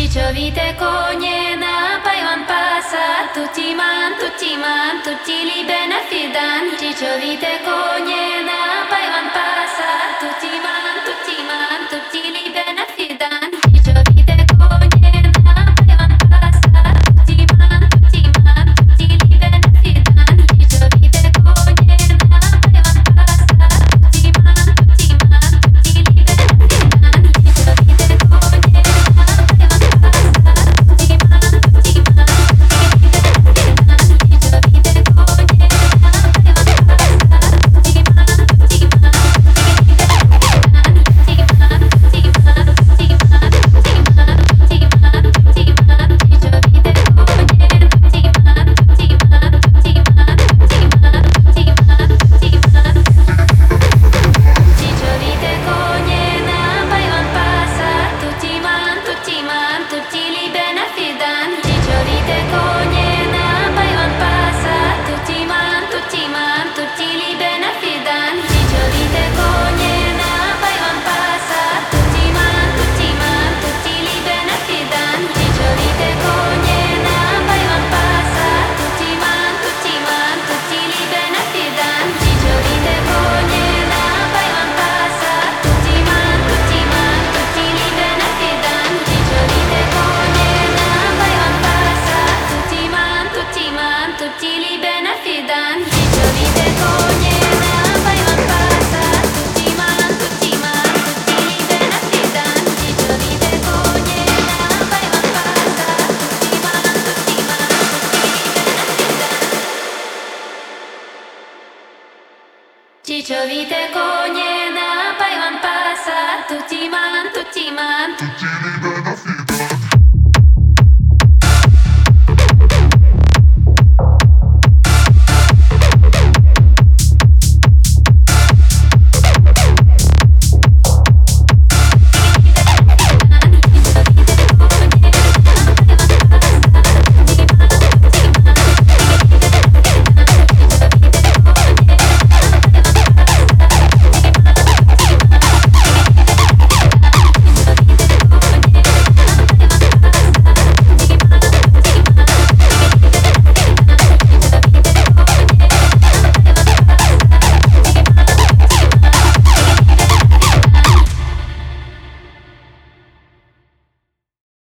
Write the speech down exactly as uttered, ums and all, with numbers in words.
Ciccio vite cognena, poi van passa, tutti man, tutti man, tutti li benefidan. Ciccio vite cognena, poi van passa, tutti man, tutti man, tutti li benefidan. Ciccio vite cognena, poi van passa, tutti man, tutti man, tutti li benefidan. Ciccio vite cognena, poi van passa, tutti man, tutti man, tutti li benefidan. Ciccio vite cognena. Ciccio vite cognena, poi van passa, tutti man, tutti man, tutti li benefidan.